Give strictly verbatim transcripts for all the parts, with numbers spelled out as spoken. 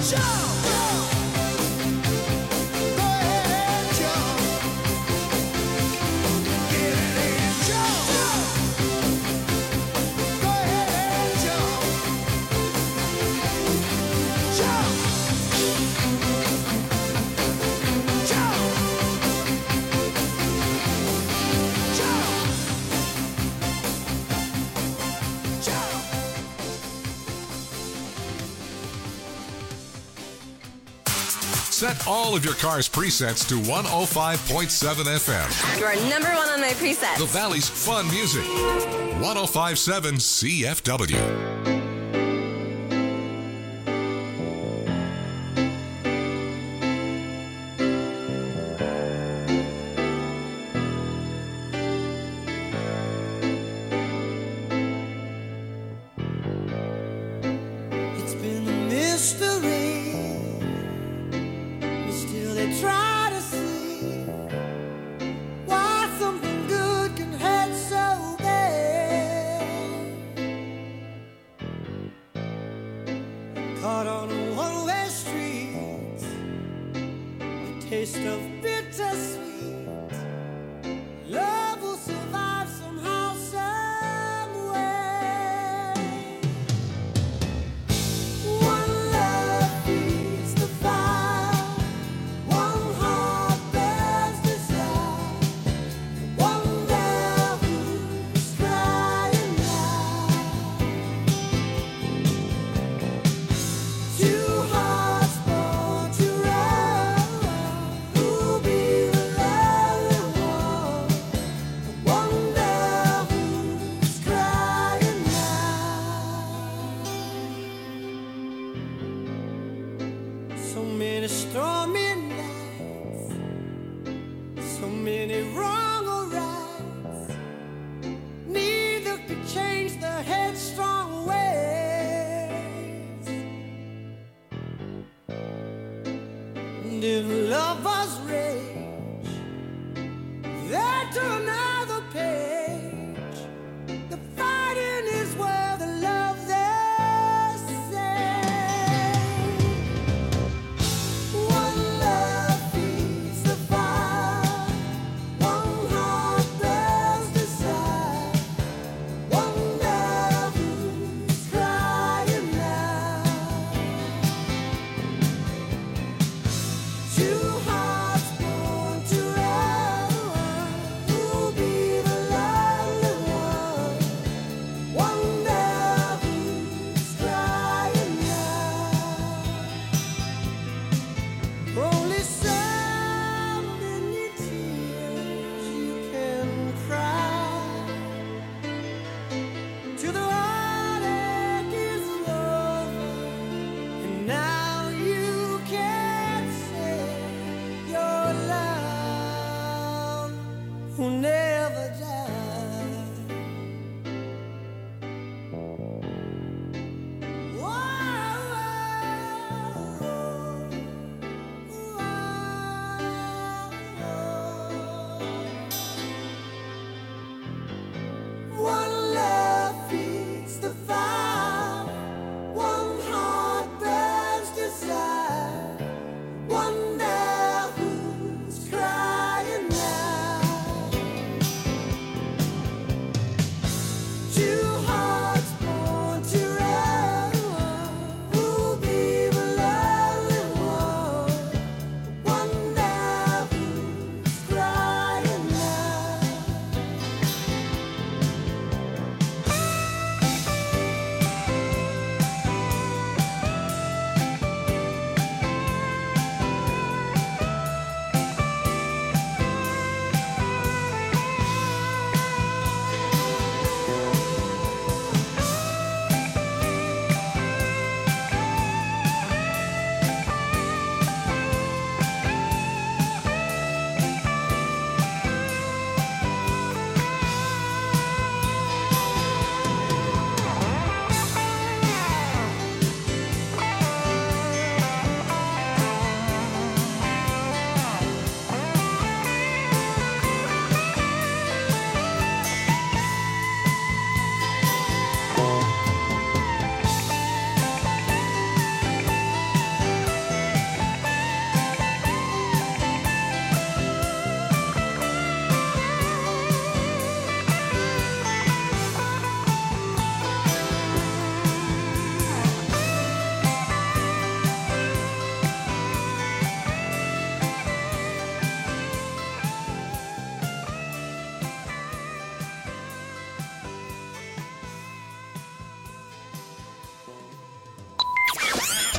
Set all of your car's presets to one oh five point seven F M. You're number one on my presets. The Valley's fun music. one oh five point seven C F W.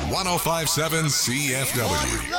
one oh five point seven C F W.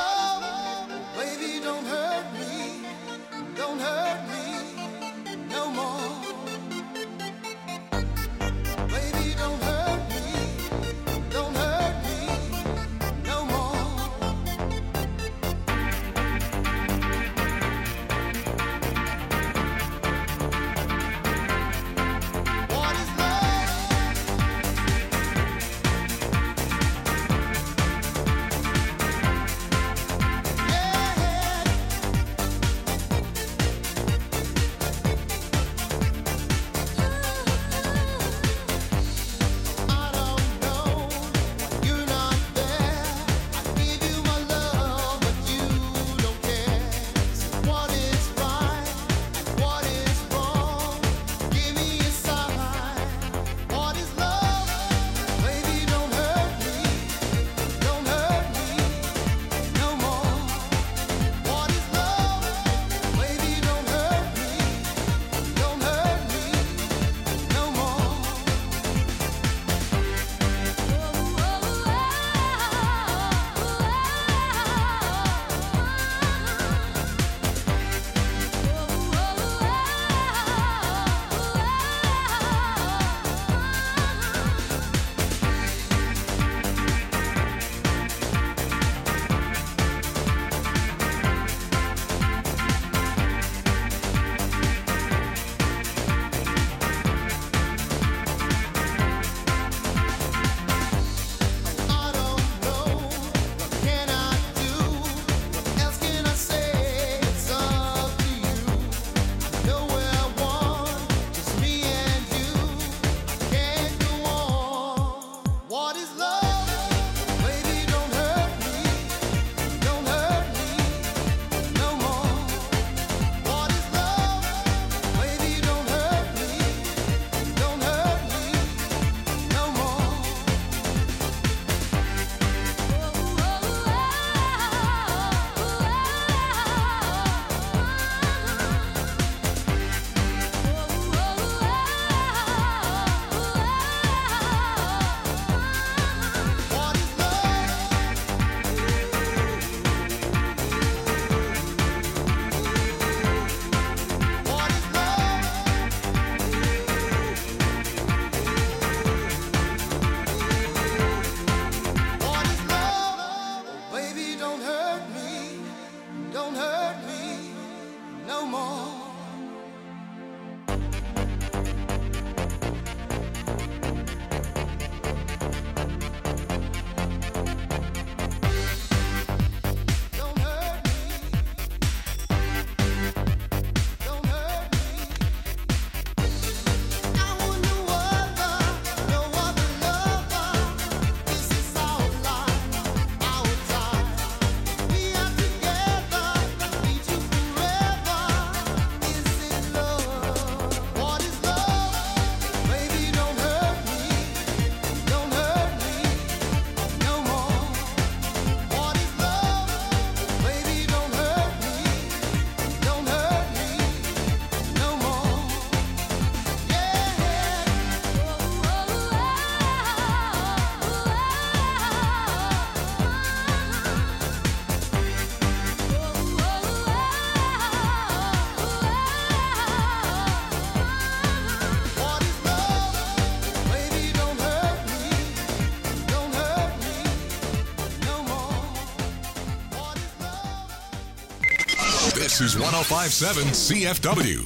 This is one oh five point seven C F W.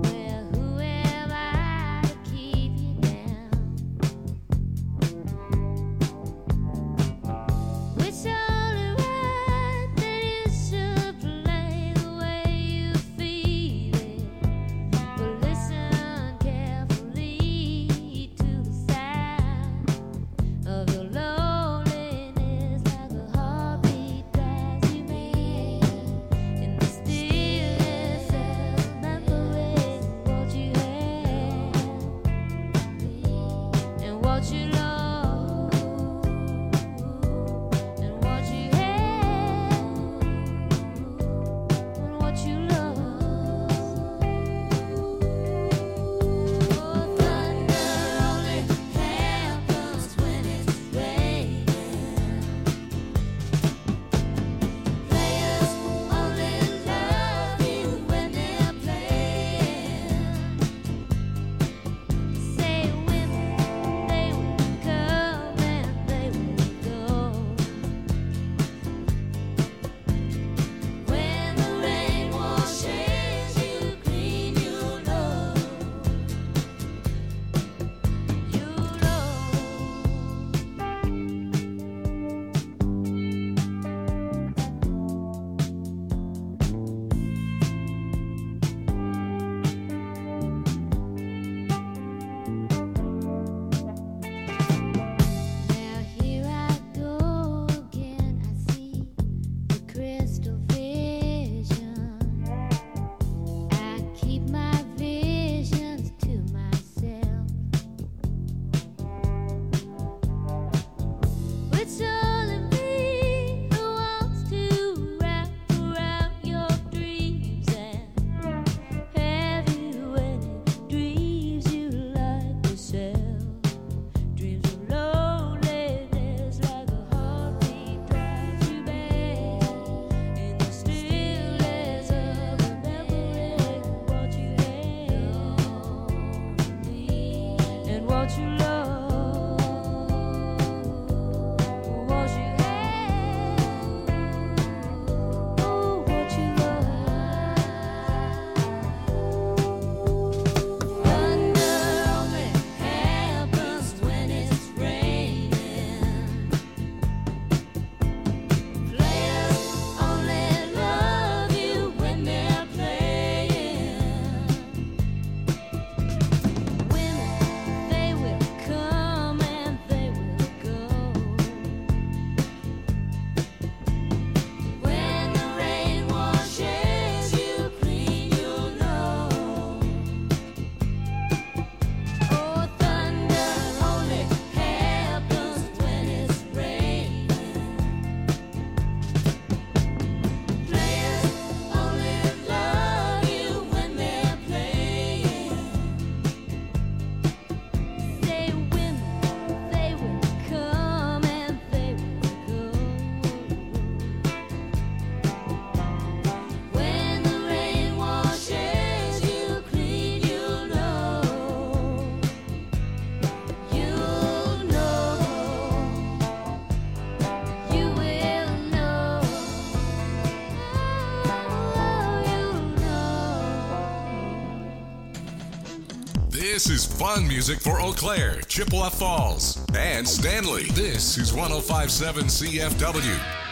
Well, who am I to keep you down? This is fun music for Eau Claire, Chippewa Falls, and Stanley. This is one oh five point seven C F W.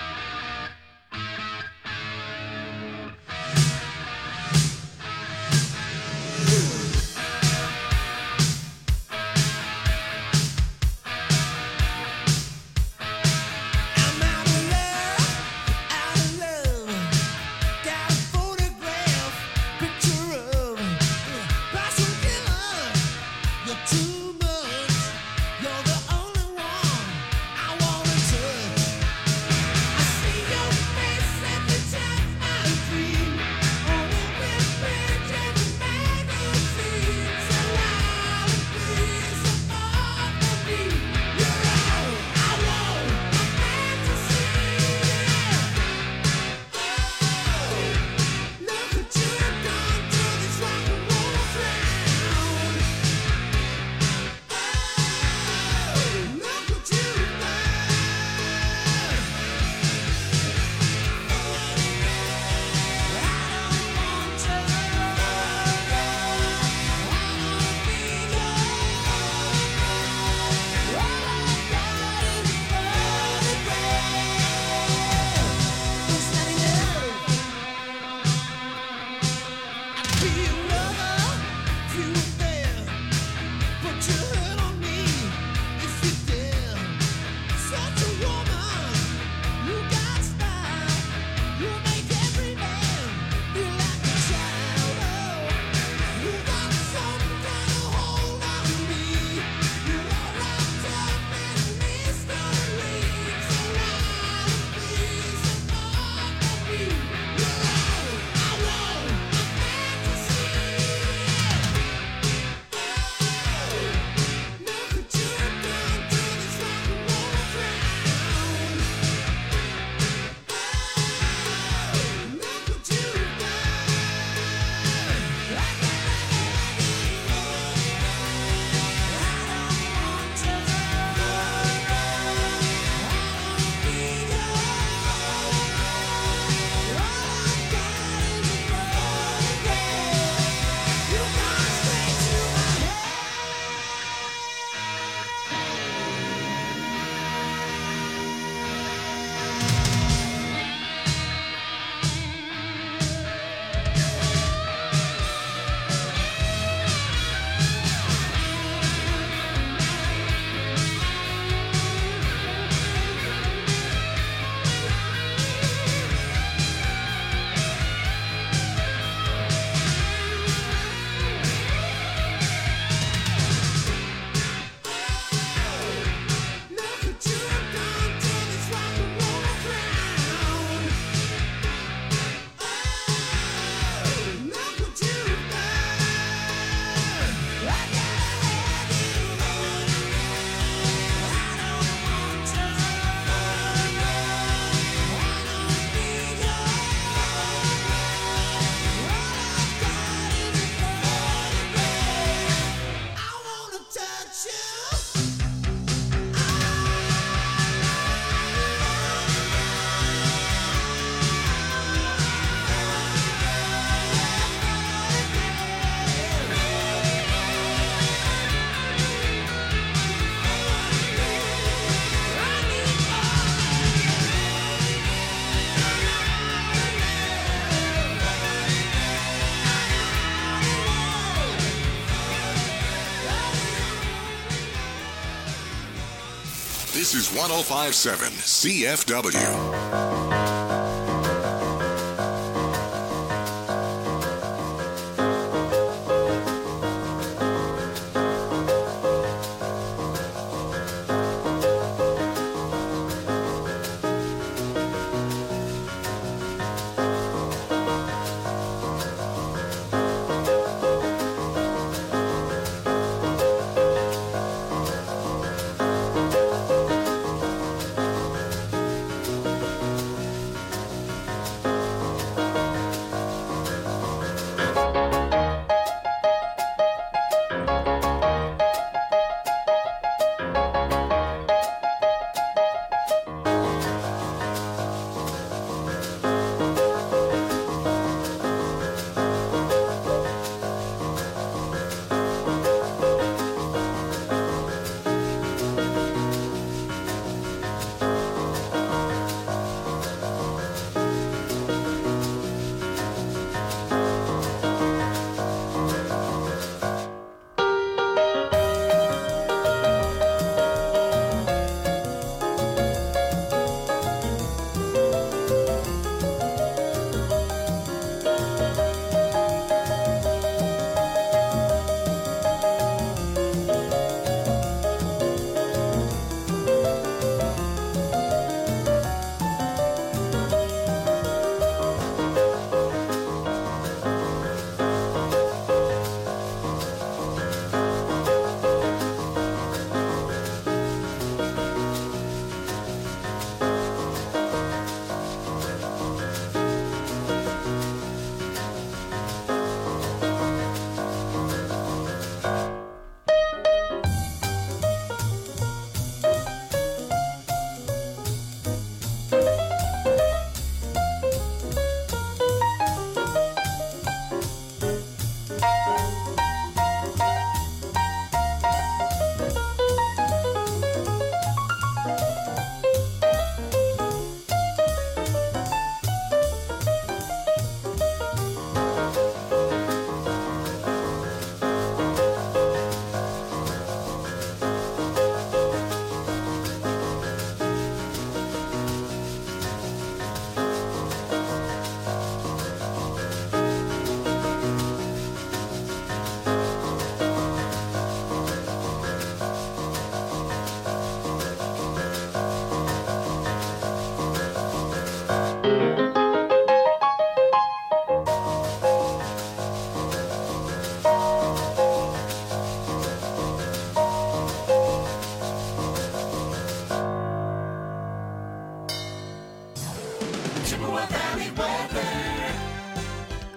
This is one oh five point seven C F W.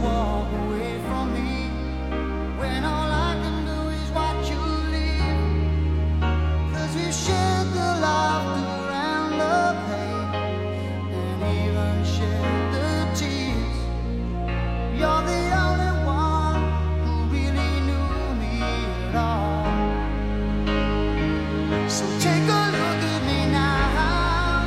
walk away from me when all I can do is watch you leave. 'Cause we've shared the laughter and the pain, and even shared the tears. You're the only one who really knew me at all. So take a look at me now.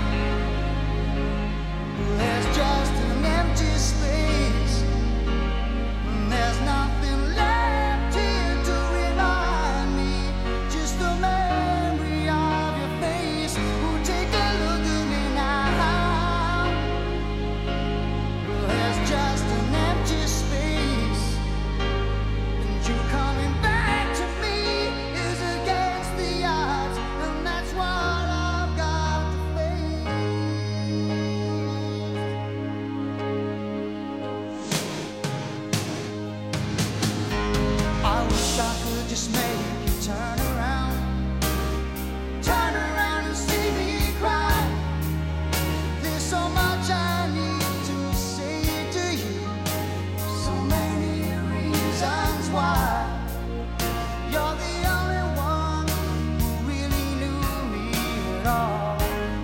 There's just an empty space, and there's nothing left here to remind me. Just the memory of your face. Oh, take a look at me now. There's just an empty space, and you coming back to me is against the odds, and that's what I've got to face. I wish I could just make you turn around, turn around and see me cry. There's so much I need to say to you, so many reasons why. You're the only one who really knew me at all.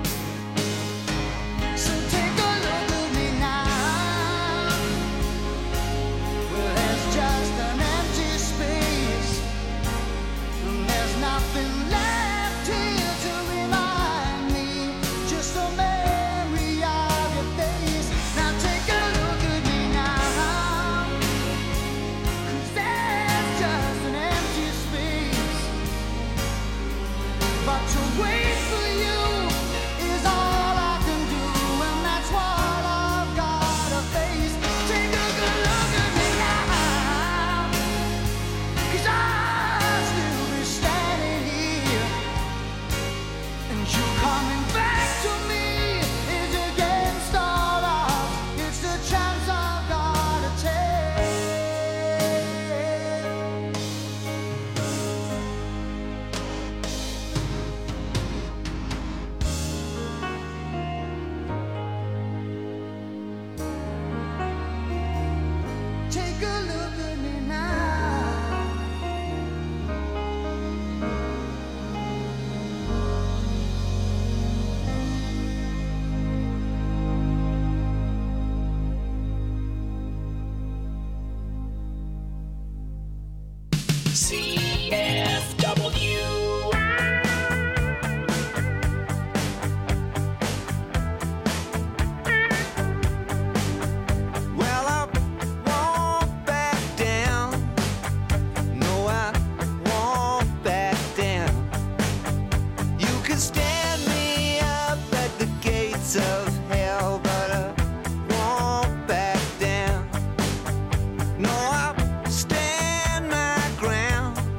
So take a look at me now. Well, there's just an empty space, and there's nothing left here to remind me. Just a memory of your face. Now take a look at me now. 'Cause there's just an empty space, but to wait for you is all I can do, and that's what I've gotta face. Take a good look at me now, 'cause I'll still be standing here, and you coming back to me is against all odds. It's the chance I've gotta take. Take a look at me now. C F W. Well, I won't back down. No, I won't back down. You can stand me up at the gates of hell, but I won't back down. No, I stand my ground.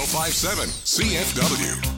oh five seven C F W.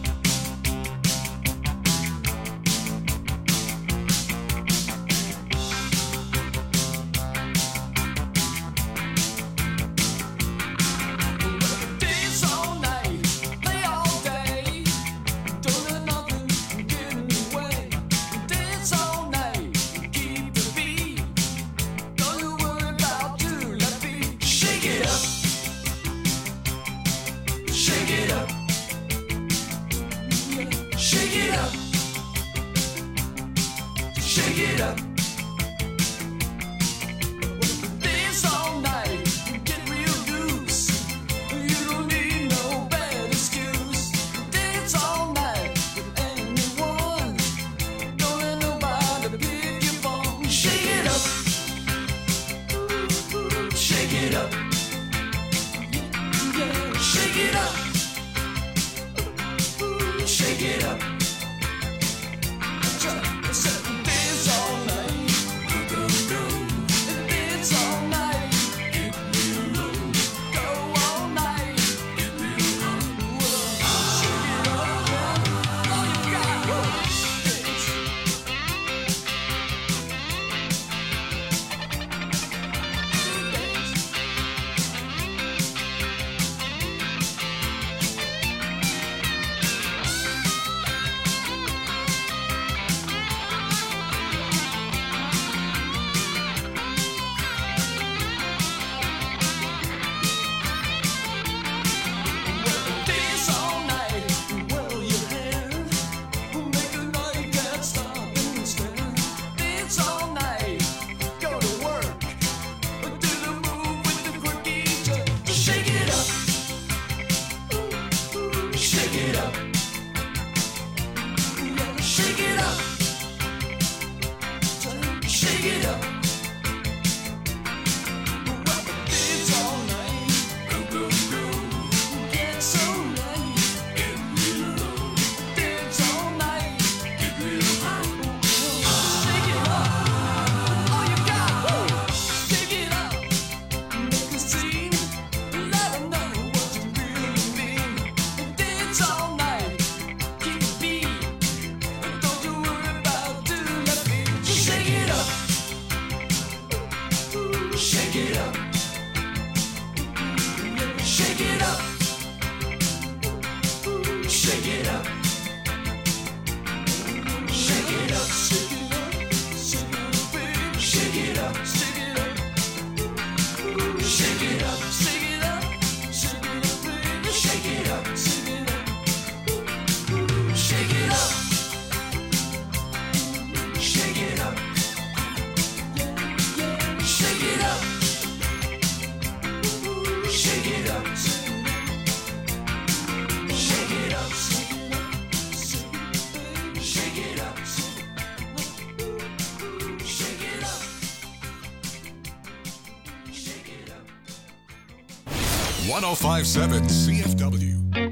one oh five seven C F W.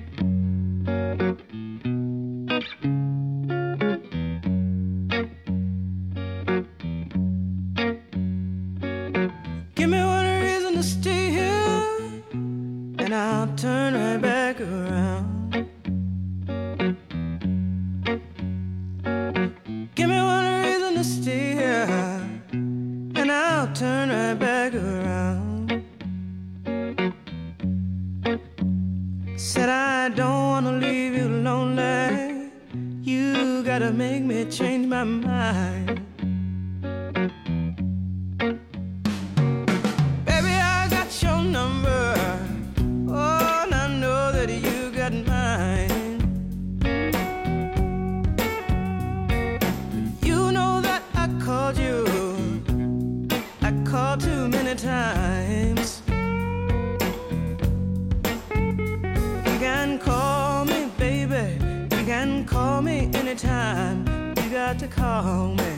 Give me one reason to stay here, and I'll turn right back around. Give me one reason to stay here, and I'll turn right back around. Said I don't wanna leave you lonely. You gotta make me change my mind. Baby, I got your number. Oh, and I know that you got mine. You know that I called you. I called too many times. You can call me, baby. You can call me anytime. You got to call me.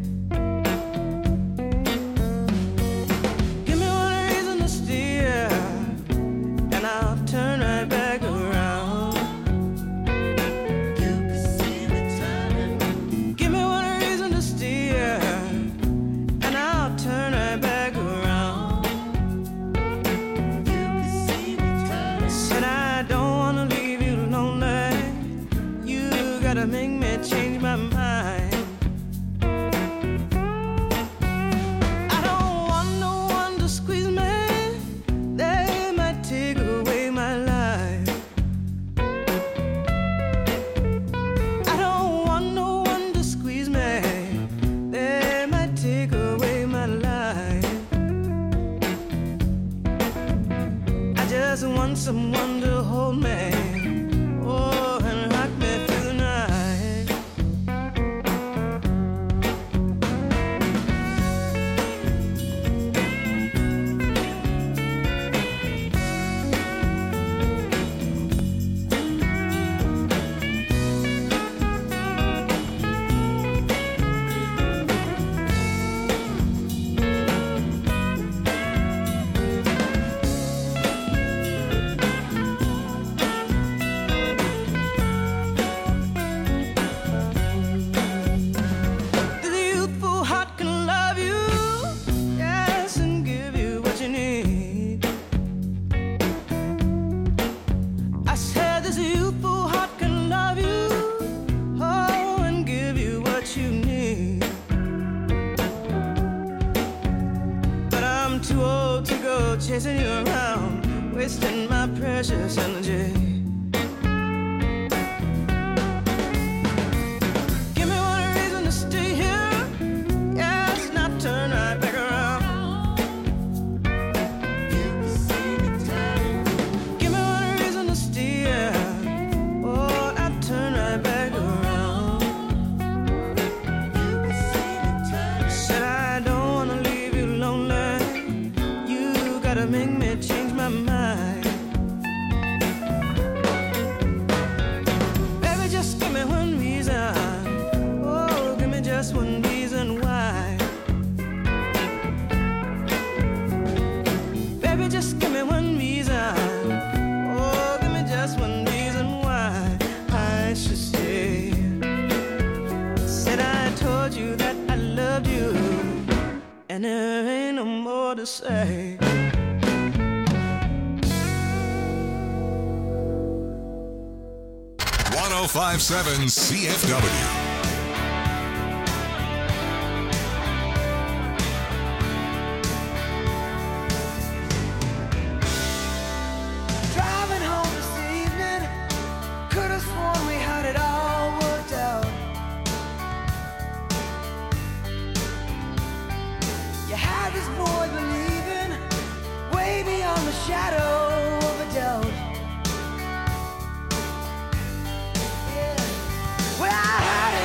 Give me one reason to steer, and I'll turn right back around. You can see me turning. Give me one reason to steer, and I'll turn right back around. You can see me turning. Said I don't wanna leave gotta make me change my mind. I don't want no one to squeeze me. They might take away my life. I don't want no one to squeeze me. They might take away my life. I just want someone to hold me. Oh, and rock me through the night. The youthful heart can love you, yes, and give you what you need. I said this youthful heart can love you, oh, and give you what you need. But I'm too old to go chasing you around, wasting my precious energy. Give me one reason to stay here, yes, not turn right back around. Give me one reason to stay here, oh, not turn right back around. Said I don't wanna leave you lonely. You gotta make me change my mind. Baby, just give me one reason. Oh, give me just one reason why. Baby, just give me one reason. Oh, give me just one reason why I should stay. Said I told you that I loved you, and there ain't no more to say. one oh five point seven C F W. Driving home this evening, could have sworn we had it all worked out. You had this boy believing, way beyond the shadow of a doubt. Yeah. Well, I had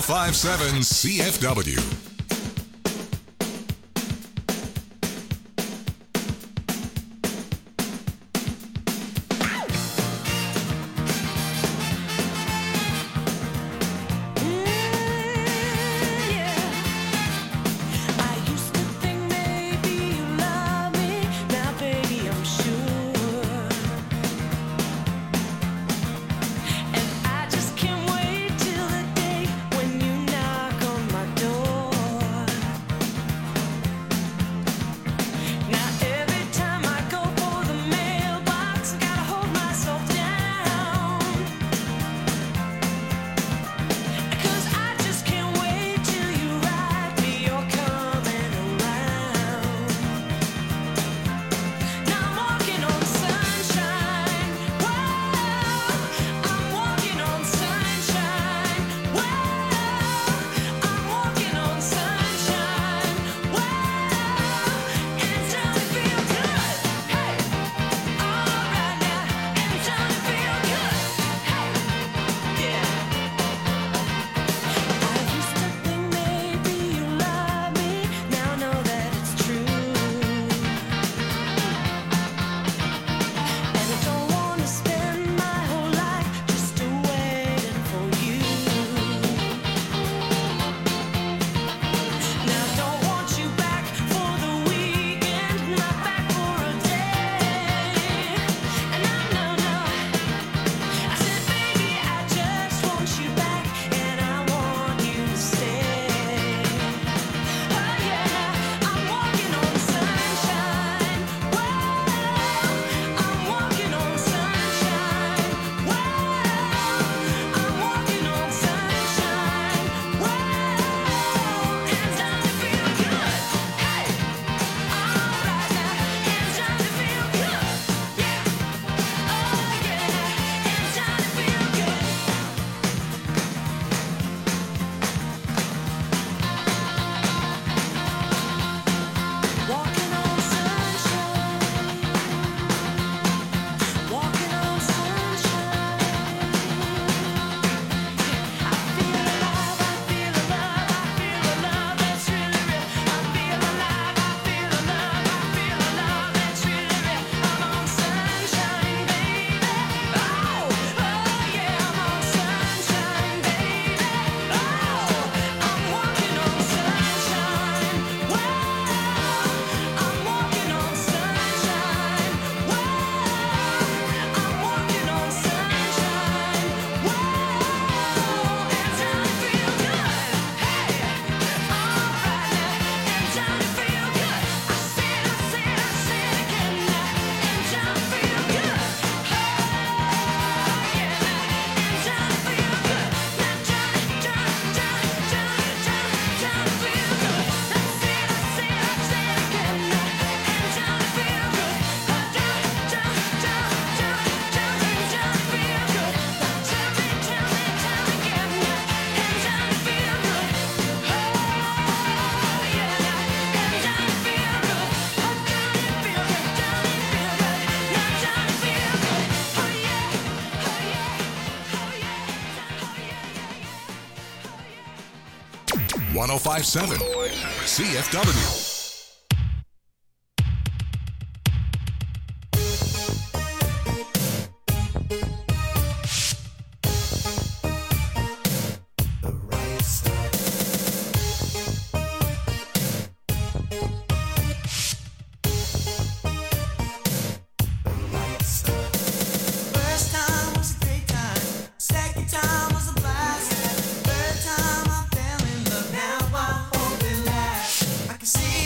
five seven C F W. one oh five point seven C F W. See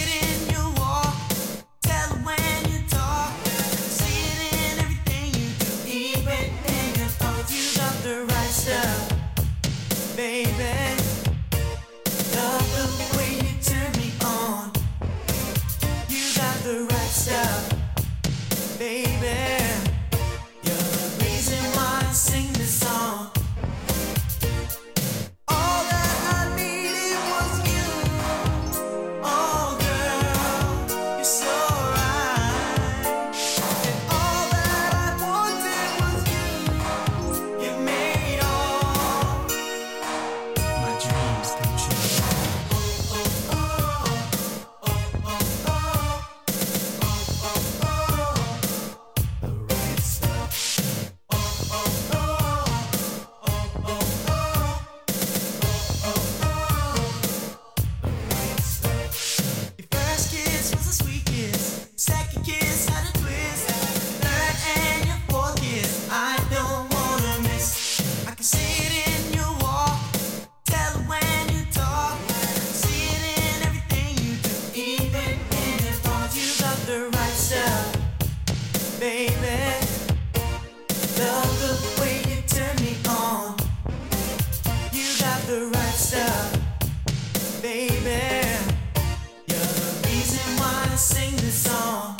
baby. You're the reason why I sing this song.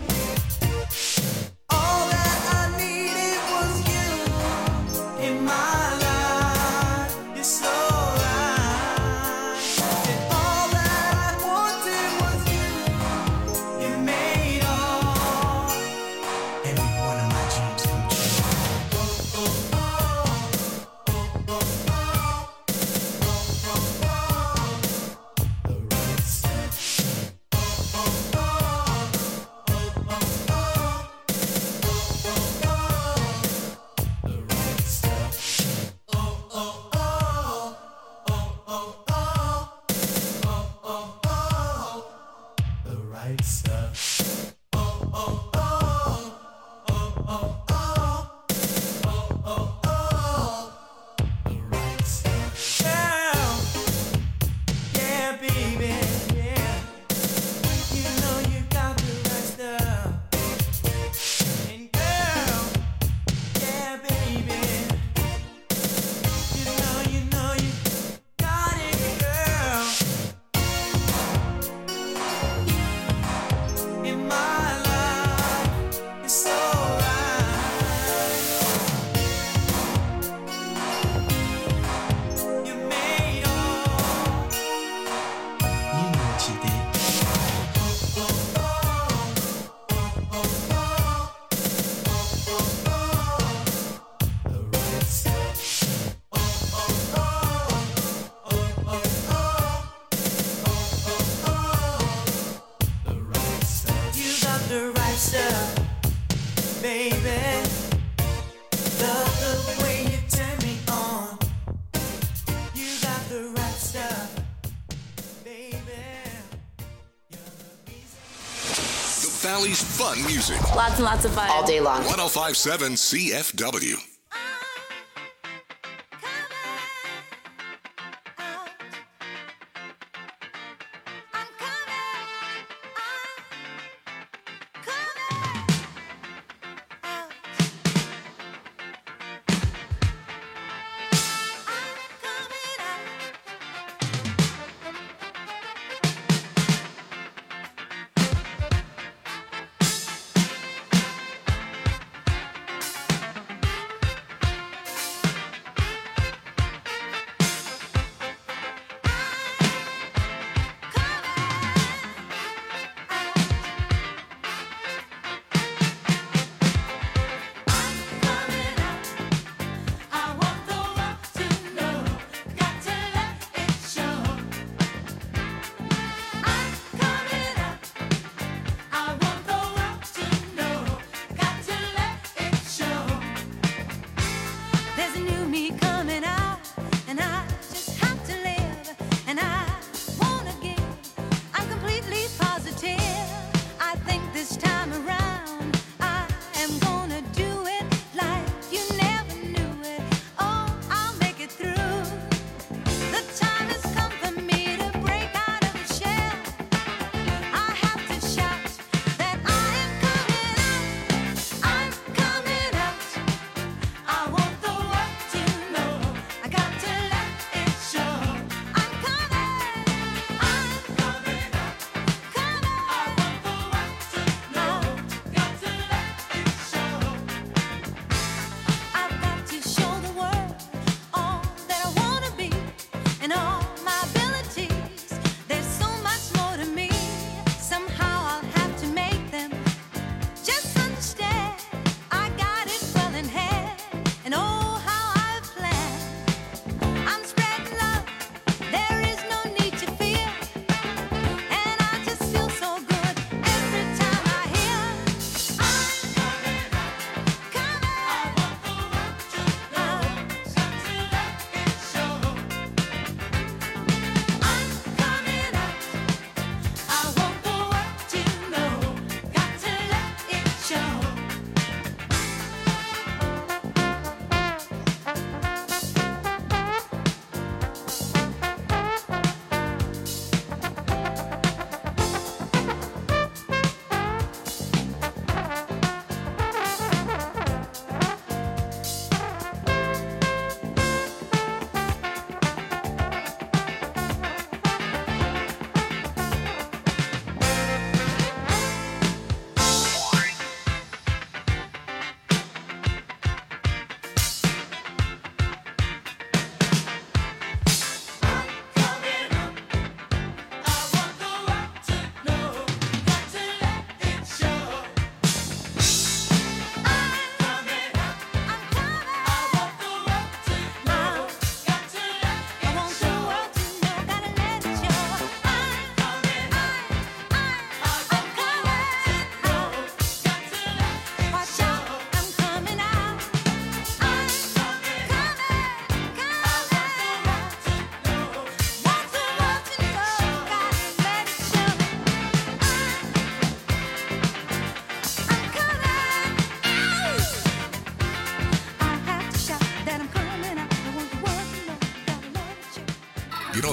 All that I needed was you in my life. You're so right. And all that I wanted was you. You made all every one of my dreams come true. The right stuff. Oh, oh, oh. Oh, oh, oh. Oh, oh, oh. The right stuff. Girl. Yeah, baby. Yeah. You know you got the right stuff. And girl. Yeah, baby. You know, you know you got it, girl. In my life, it's so right. You made all. You know what you did. Oh, oh, oh. Oh, oh, oh. The right stuff. Oh, oh, oh. Oh, oh, oh. Oh, oh, oh. The right stuff. You got the right stuff, baby. Love the way you turn me on. You got the right stuff, baby. You're the reason. The Valley's fun music. Lots and lots of fun. All day long. ten fifty-seven C F W.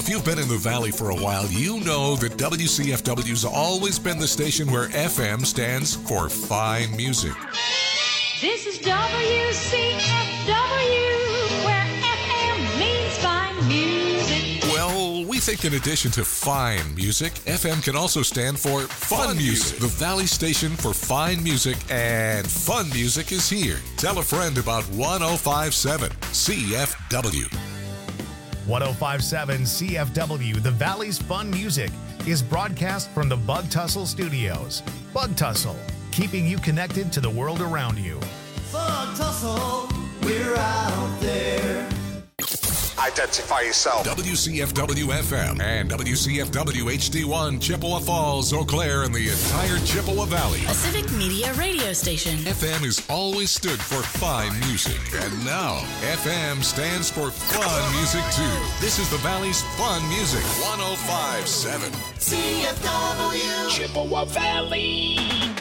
If you've been in the Valley for a while, you know that W C F W's always been the station where F M stands for fine music. This is W C F W, where F M means fine music. Well, we think in addition to fine music, F M can also stand for fun music. The Valley station for fine music and fun music is here. Tell a friend about one oh five point seven C F W. one oh five point seven C F W, the Valley's fun music, is broadcast from the Bug Tussle Studios. Bug Tussle, keeping you connected to the world around you. Bug Tussle, we're out there. Identify yourself. W C F W F M and W C F W H D one, Chippewa Falls, Eau Claire, and the entire Chippewa Valley. A civic media radio station. F M has always stood for fine music, and now F M stands for fun music too. This is the Valley's fun music, one oh five point seven C F W, Chippewa Valley.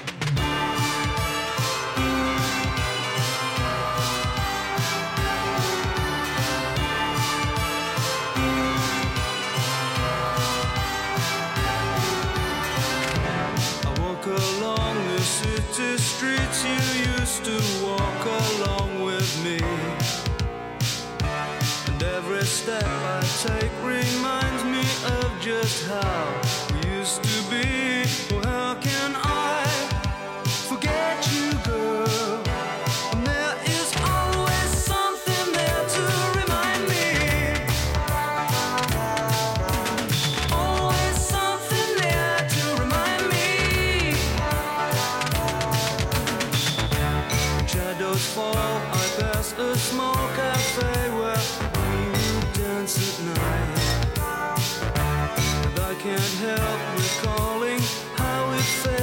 Along the city streets you used to walk along with me, and every step I take reminds me of just how we used to be. Well, how can I forget you, girl? And there is always something there to remind me. Always something there to remind me. Shadows fall, I pass a small cafe where we dance at night, and I can't help recalling how it felt.